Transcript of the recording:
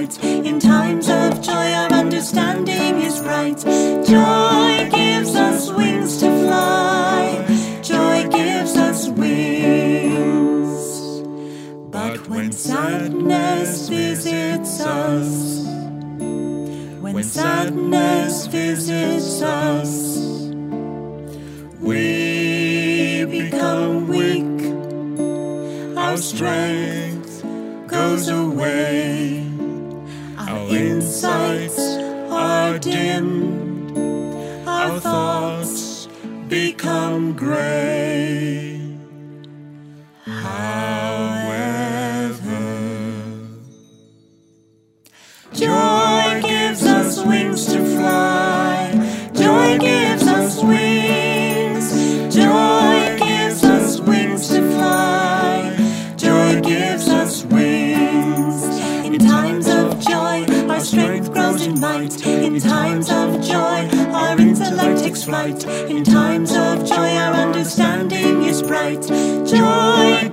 light. In times of joy our understanding is bright. Joy gives us wings to fly. Joy gives us wings. But when sadness visits us, when sadness visits us, we become weak. Our strength goes away. Our insights are dimmed. Our thoughts become gray. However, joy gives us wings to fly. Joy gives us wings. Joy gives us wings to fly. Joy gives us wings. In times of joy, our strength grows in might. In times of joy, our intellect takes flight. In times of joy, our understanding is bright. Joy